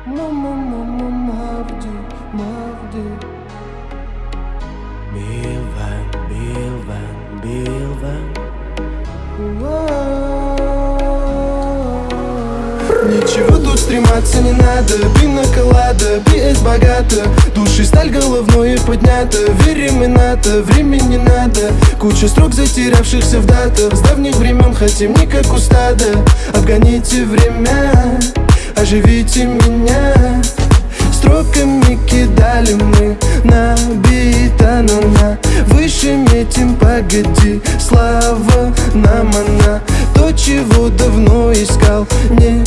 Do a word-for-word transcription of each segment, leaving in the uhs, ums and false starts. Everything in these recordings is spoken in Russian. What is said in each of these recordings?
Mavdi, Mavdi. Bilvan, Bilvan, Bilvan. Ничего тут стрематься не надо, пинаколада, пи эс богато. Души сталь головной поднята, верим и НАТО, времени не надо. Куча строк затерявшихся в датах, с давних времен хотим не как у стада. Обгоните время, оживите меня. Строками кидали мы на бита, но на выше метим, погоди. Слава нам она, то, чего давно искал, не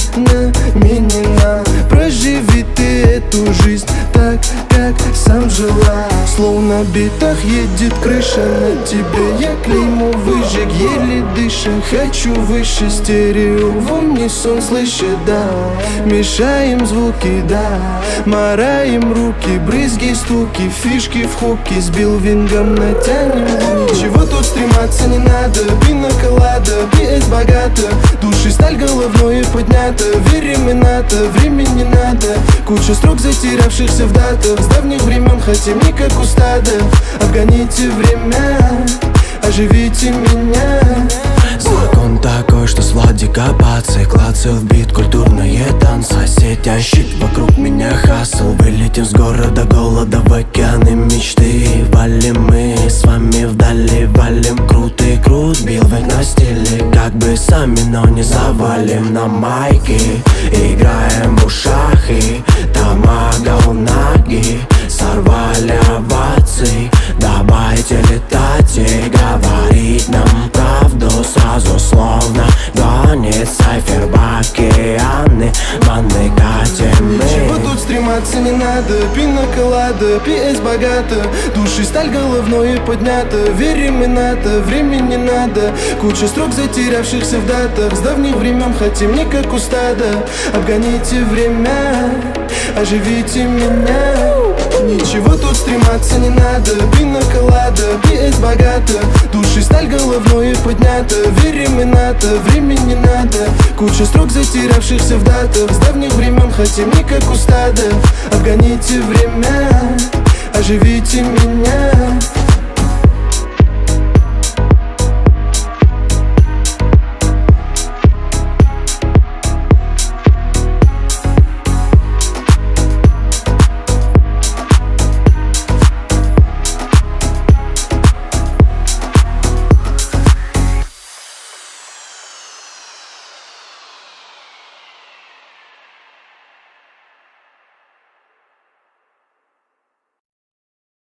наменена. Проживи ты эту жизнь так, как сам жила. Слоу на битах едет крыша, на тебе я клейму выжег, еле дыша. Хочу выше стерео, в унисон слышит, да. Мешаем звуки, да. Мараем руки, брызги, стуки, фишки в хуки. С билвингом натянем. Ничего тут стрематься не надо, пинаколада, пи эс богато. Души сталь головной поднята, верим и НАТО, времени не надо. Куча строк затерявшихся в датах, с давних времен хотим не как у стада. Обгоните время, оживите меня. Закон такой, что с Владикопации клацаю в бит, культурные танцы. Сетя щит, вокруг меня хасл. Вылетим с города голода в океаны мечты. Валим мы с вами вдали, валим крутый крут. Билвик на стиле, как бы сами, но не завалим. На майке играем в ушах и тамага у ноги. Сорвали овации, давайте летать и говорить нам правду сразу, словно гонит сайфер в океаны. Ванны катим мы. Ничего тут стрематься не надо, пинаколада, пи эс богато. Души сталь головной поднята, верим и НАТО, времени не надо. Куча строк затерявшихся в датах, с давних времен хотим не как у стада. Обгоните время, оживите меня. Ничего тут стрематься не надо, пинаколада, пи эс богато. Души сталь головной поднята, верим и НАТО, времени не надо. Куча строк затерявшихся в датах, с давних времен хотим не как у стада. Обгоните время, оживите меня.